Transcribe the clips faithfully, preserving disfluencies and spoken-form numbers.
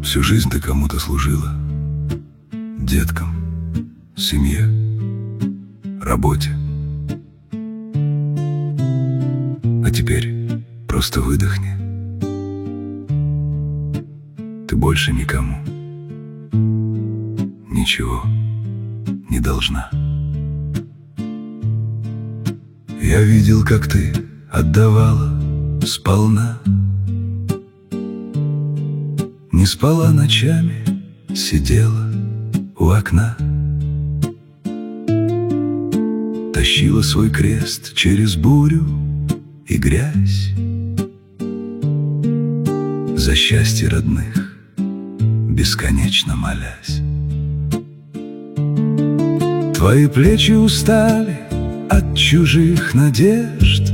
Всю жизнь ты кому-то служила. Деткам, семье, работе. А теперь просто выдохни. Ты больше никому ничего не должна. Я видел, как ты отдавала сполна. Не спала ночами, сидела у окна, тащила свой крест через бурю и грязь, за счастье родных бесконечно молясь. Твои плечи устали от чужих надежд,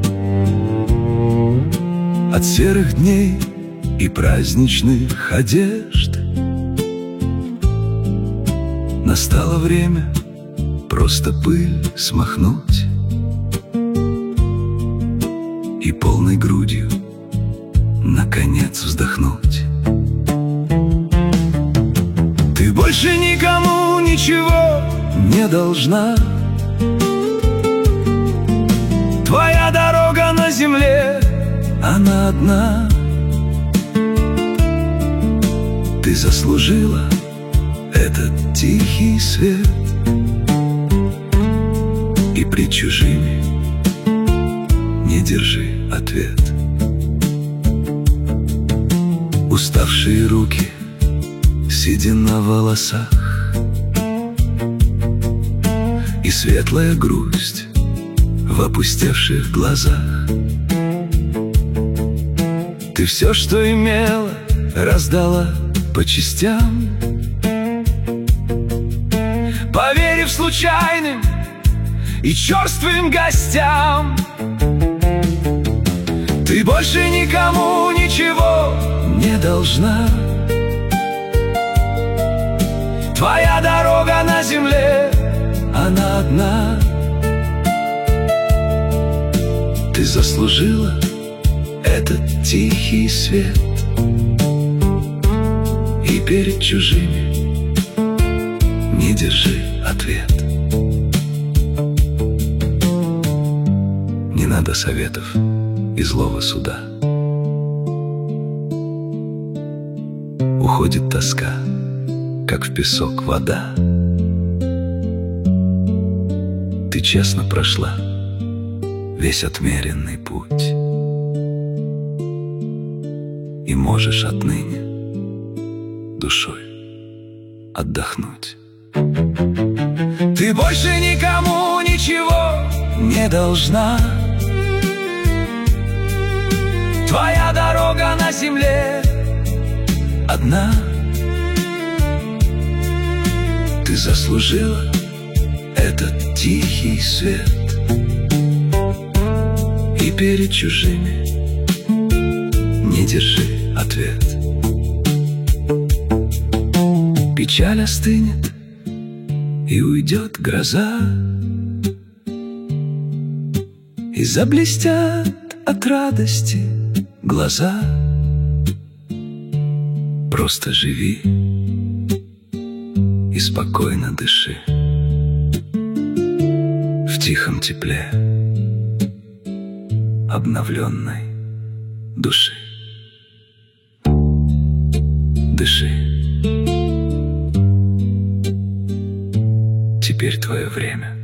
от серых дней и праздничных одежд. Настало время просто пыль смахнуть и полной грудью наконец вздохнуть. Ты больше никому ничего не должна. Твоя дорога на земле, она одна. Ты заслужила этот тихий свет, и пред чужими не держи ответ. Уставшие руки, седина в волосах и светлая грусть в опустевших глазах. Ты все, что имела, раздала по частям, поверив случайным и черствым гостям. Ты больше никому ничего не должна. Твоя дорога на земле, она одна. Ты заслужила этот тихий свет, и перед чужими не держи ответ. Не надо советов и злого суда. Уходит тоска, как в песок вода. Ты честно прошла весь отмеренный путь, и можешь отныне душой отдохнуть. Ты больше никому ничего не должна. Твоя дорога на земле одна. Ты заслужила этот тихий свет, и перед чужими не держи ответ. Печаль остынет, и уйдет гроза, и заблестят от радости глаза. Просто живи и спокойно дыши в тихом тепле обновленной души. Дыши. Теперь твое время.